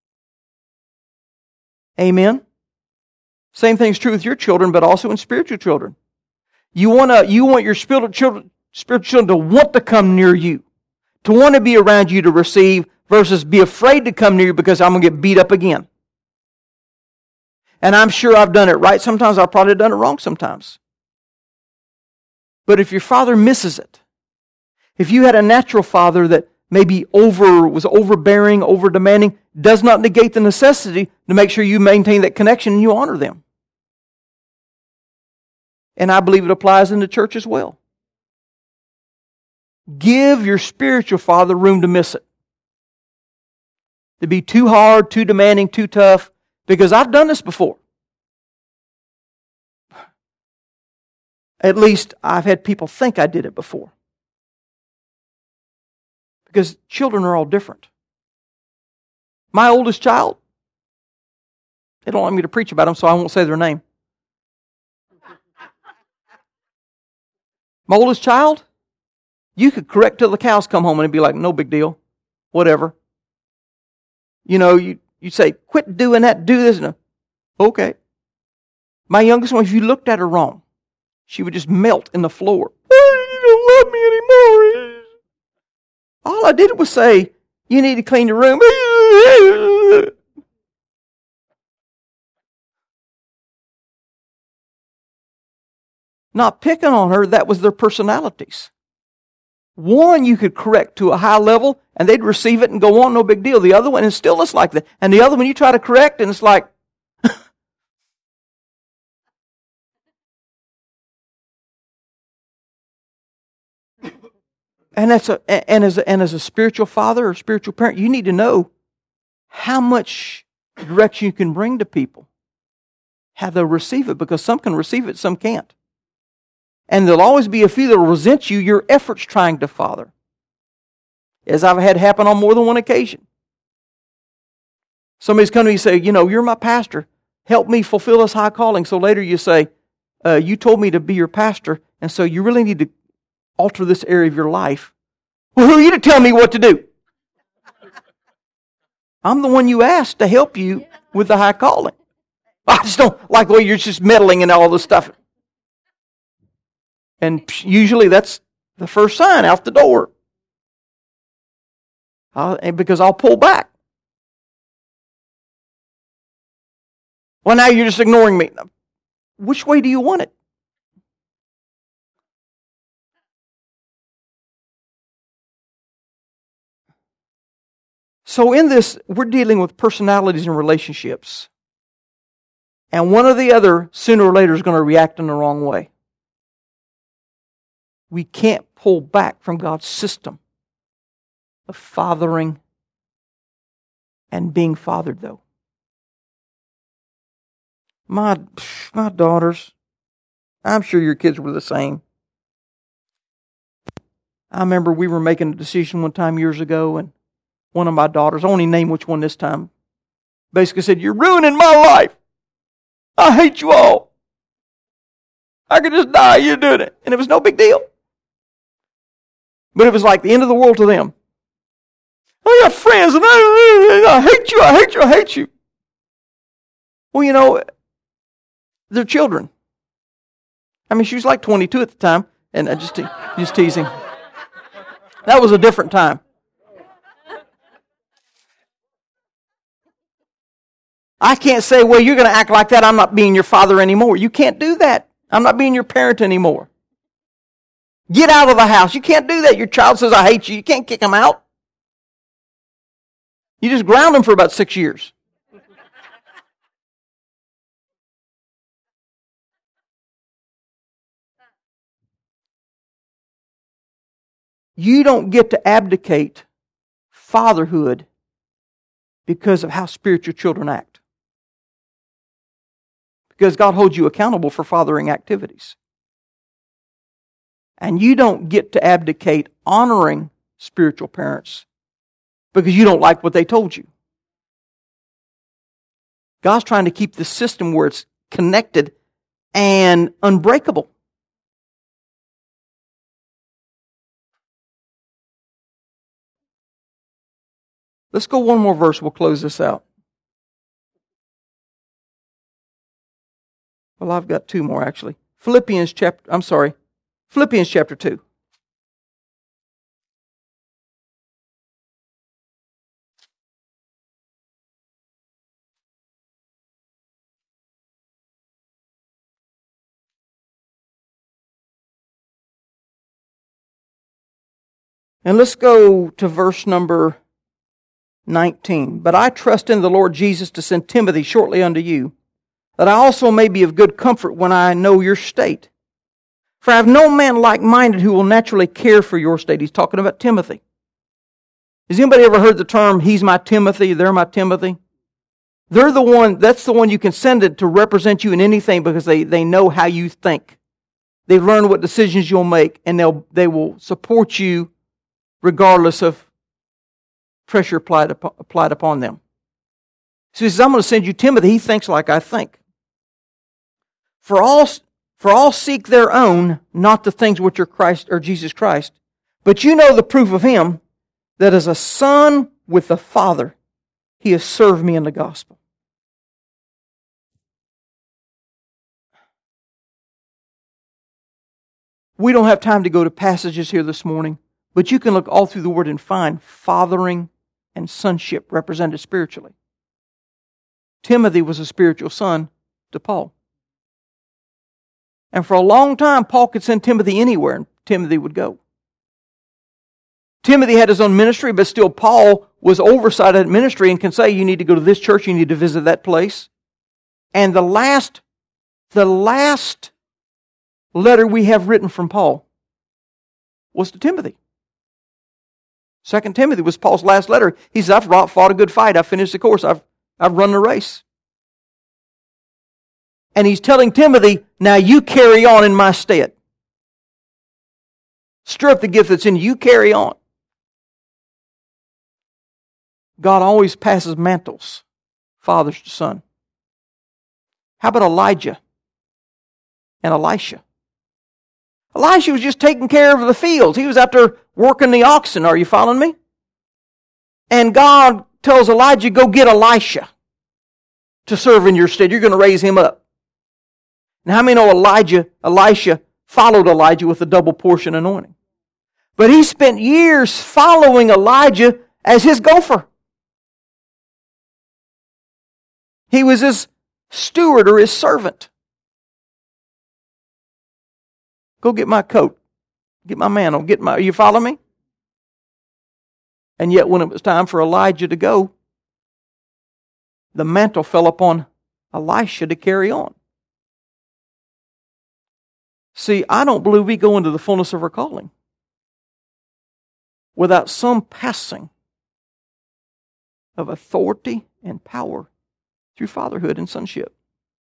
[SPEAKER 1] Amen? Same thing's true with your children, but also in spiritual children. You want your spiritual children to want to come near you, to want to be around you to receive versus be afraid to come near you because I'm going to get beat up again. And I'm sure I've done it right. Sometimes I've probably done it wrong sometimes. But if your father misses it, if you had a natural father that maybe was overbearing, over-demanding, does not negate the necessity to make sure you maintain that connection and you honor them. And I believe it applies in the church as well. Give your spiritual father room to miss it. To be too hard, too demanding, too tough. Because I've done this before. At least I've had people think I did it before. Because children are all different. My oldest child, they don't want me to preach about them, so I won't say their name. My oldest child, you could correct till the cows come home and it'd be like, no big deal, whatever. You know, you say, quit doing that, do this. No. Okay. My youngest one, if you looked at her wrong, she would just melt in the floor. You don't love me anymore. All I did was say, you need to clean your room. Not picking on her, that was their personalities. One you could correct to a high level and they'd receive it and go on, no big deal. The other one is still just like that. And the other one you try to correct and it's like, and as a spiritual father or spiritual parent, you need to know how much direction you can bring to people, how they'll receive it, because some can receive it, some can't. And there'll always be a few that will resent your efforts trying to father. As I've had happen on more than one occasion. Somebody's come to me and say, you're my pastor. Help me fulfill this high calling. So later you say, you told me to be your pastor, and so you really need to alter this area of your life. Well, who are you to tell me what to do? I'm the one you asked to help you with the high calling. I just don't like the way you're just meddling in all this stuff. And usually that's the first sign out the door. Because I'll pull back. Well, now you're just ignoring me. Which way do you want it? So in this, we're dealing with personalities and relationships. And one or the other, sooner or later, is going to react in the wrong way. We can't pull back from God's system of fathering and being fathered, though. My daughters, I'm sure your kids were the same. I remember we were making a decision one time years ago, and one of my daughters, I won't even name which one this time, basically said, "You're ruining my life. I hate you all. I could just die, you're doing it." And it was no big deal. But it was like the end of the world to them. I got friends and I hate you, I hate you, I hate you. Well, they're children. I mean, she was like 22 at the time, and I just teasing. That was a different time. I can't say, well, you're going to act like that, I'm not being your father anymore. You can't do that. I'm not being your parent anymore. Get out of the house. You can't do that. Your child says, I hate you. You can't kick them out. You just ground them for about 6 years. You don't get to abdicate fatherhood because of how spiritual children act. Because God holds you accountable for fathering activities. And you don't get to abdicate honoring spiritual parents because you don't like what they told you. God's trying to keep the system where it's connected and unbreakable. Let's go one more verse. We'll close this out. Well, I've got two more actually. Philippians chapter 2. And let's go to verse number 19. But I trust in the Lord Jesus to send Timothy shortly unto you, that I also may be of good comfort when I know your state. For I have no man like-minded who will naturally care for your state. He's talking about Timothy. Has anybody ever heard the term, he's my Timothy, they're my Timothy? They're the one, that's the one you can send it to represent you in anything because they know how you think. They've learned what decisions you'll make, and they will support you regardless of pressure applied upon them. So he says, I'm going to send you Timothy. He thinks like I think. For all seek their own, not the things which are Christ or Jesus Christ. But you know the proof of him, that as a son with the Father, he has served me in the gospel. We don't have time to go to passages here this morning, but you can look all through the Word and find fathering and sonship represented spiritually. Timothy was a spiritual son to Paul. And for a long time, Paul could send Timothy anywhere, and Timothy would go. Timothy had his own ministry, but still Paul was oversight of that ministry and can say, you need to go to this church, you need to visit that place. And the last letter we have written from Paul was to Timothy. 2 Timothy was Paul's last letter. He said, I've fought a good fight, I've finished the course, I've run the race. And he's telling Timothy, now you carry on in my stead. Stir up the gift that's in you, you carry on. God always passes mantles, fathers to son. How about Elijah and Elisha? Elisha was just taking care of the fields. He was out there working the oxen. Are you following me? And God tells Elijah, go get Elisha to serve in your stead. You're going to raise him up. And how many know Elisha followed Elijah with a double portion anointing? But he spent years following Elijah as his gopher. He was his steward or his servant. Go get my coat. Get my mantle. You follow me? And yet when it was time for Elijah to go, the mantle fell upon Elisha to carry on. See, I don't believe we go into the fullness of our calling without some passing of authority and power through fatherhood and sonship.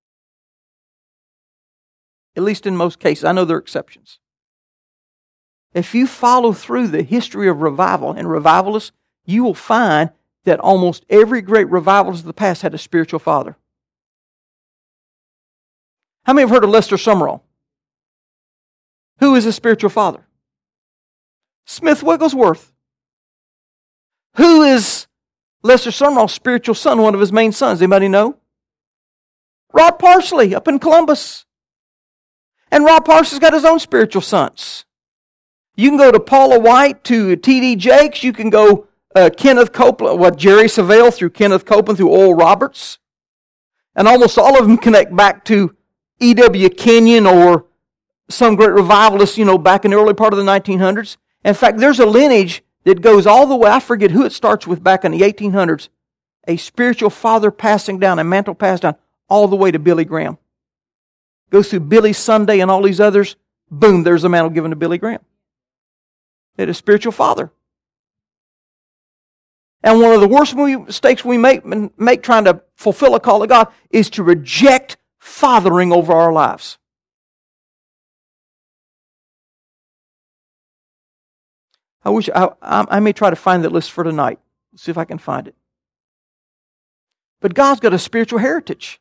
[SPEAKER 1] At least in most cases. I know there are exceptions. If you follow through the history of revival and revivalists, you will find that almost every great revivalist of the past had a spiritual father. How many have heard of Lester Sumrall? Who is his spiritual father? Smith Wigglesworth. Who is Lester Sumrall's spiritual son, one of his main sons? Anybody know? Rod Parsley up in Columbus. And Rod Parsley's got his own spiritual sons. You can go to Paula White, to T.D. Jakes. You can go Kenneth Copeland, Jerry Savelle through Kenneth Copeland, through Oral Roberts. And almost all of them connect back to E.W. Kenyon or some great revivalist, back in the early part of the 1900s. In fact, there's a lineage that goes all the way, I forget who it starts with back in the 1800s, a spiritual father passing down, a mantle passed down, all the way to Billy Graham. Goes through Billy Sunday and all these others, boom, there's a mantle given to Billy Graham. They had a spiritual father. And one of the worst mistakes we make trying to fulfill a call of God is to reject fathering over our lives. I may try to find that list for tonight. See if I can find it. But God's got a spiritual heritage.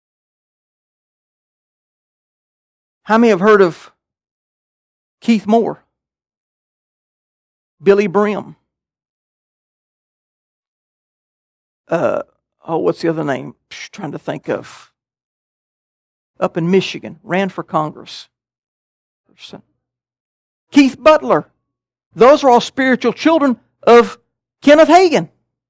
[SPEAKER 1] How many have heard of Keith Moore? Billy Brim? What's the other name? Trying to think of. Up in Michigan, ran for Congress. Keith Butler. Those are all spiritual children of Kenneth Hagin.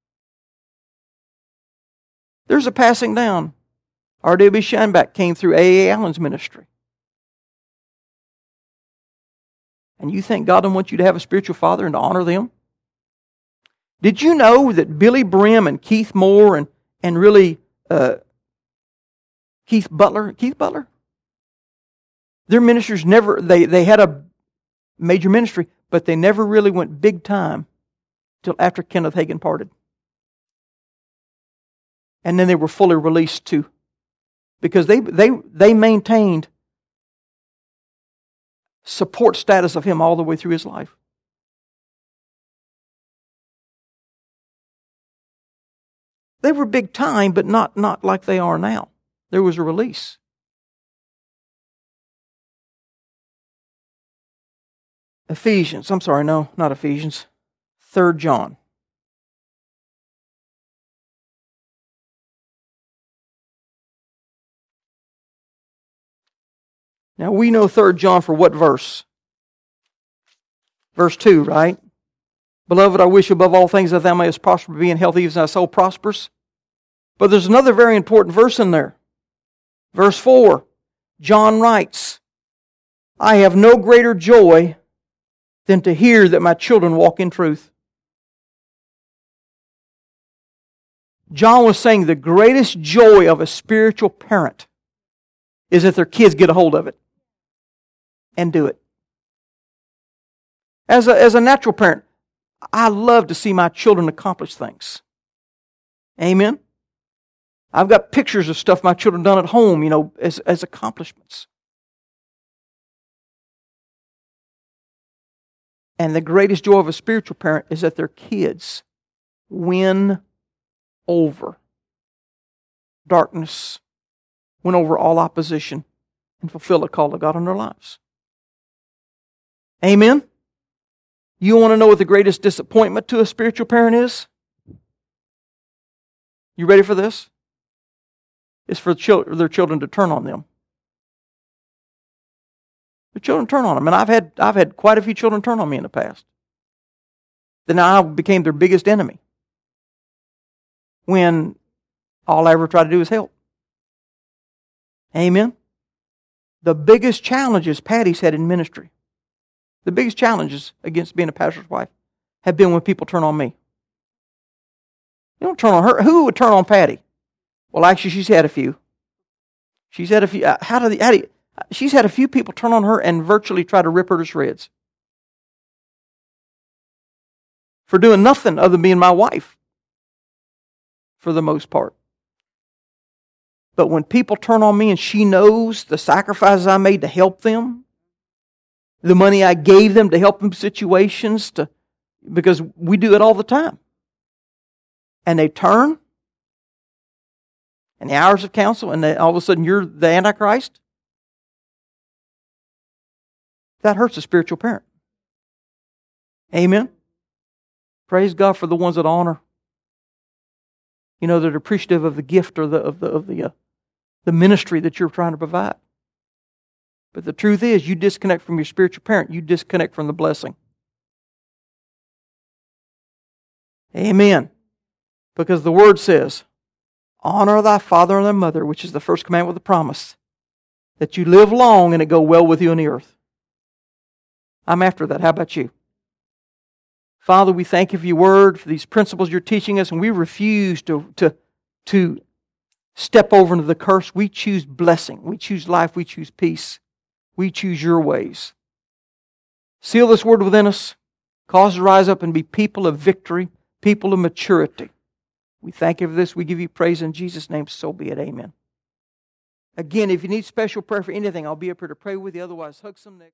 [SPEAKER 1] There's a passing down. R.W. Scheinbach came through A.A. Allen's ministry. And you think God don't want you to have a spiritual father and to honor them? Did you know that Billy Brim and Keith Moore and really Keith Butler, their ministers never, they had a major ministry, but they never really went big time till after Kenneth Hagin parted. And then they were fully released too. Because they maintained support status of him all the way through his life. They were big time, but not like they are now. There was a release. Ephesians. I'm sorry, no, not Ephesians. 3 John. Now we know 3 John for what verse? Verse 2, right? Beloved, I wish above all things that thou mayest prosper, be in health, even as thy soul prospers. But there's another very important verse in there. Verse 4, John writes, I have no greater joy than to hear that my children walk in truth. John was saying the greatest joy of a spiritual parent is that their kids get a hold of it and do it. As a natural parent, I love to see my children accomplish things. Amen? I've got pictures of stuff my children done at home, as accomplishments. And the greatest joy of a spiritual parent is that their kids win over darkness, win over all opposition, and fulfill the call of God on their lives. Amen? You want to know what the greatest disappointment to a spiritual parent is? You ready for this? It's for their children to turn on them. The children turn on them. And I've had quite a few children turn on me in the past. Then I became their biggest enemy. When all I ever tried to do was help. Amen? The biggest challenges Patty's had in ministry, the biggest challenges against being a pastor's wife, have been when people turn on me. You don't turn on her. Who would turn on Patty? Well, actually, she's had a few. She's had a few. She's had a few people turn on her and virtually try to rip her to shreds for doing nothing other than being my wife, for the most part. But when people turn on me and she knows the sacrifices I made to help them, the money I gave them to help them situations, because we do it all the time. And they turn, and the hours of counsel, and all of a sudden you're the Antichrist. That hurts a spiritual parent. Amen? Praise God for the ones that honor. That are appreciative of the gift or the ministry that you're trying to provide. But the truth is, you disconnect from your spiritual parent, you disconnect from the blessing. Amen. Because the Word says, honor thy father and thy mother, which is the first commandment with a promise, that you live long and it go well with you on the earth. I'm after that. How about you? Father, we thank you for your Word, for these principles you're teaching us, and we refuse to step over into the curse. We choose blessing. We choose life. We choose peace. We choose your ways. Seal this Word within us. Cause us to rise up and be people of victory, people of maturity. We thank you for this. We give you praise in Jesus' name. So be it. Amen. Again, if you need special prayer for anything, I'll be up here to pray with you. Otherwise, hug some next.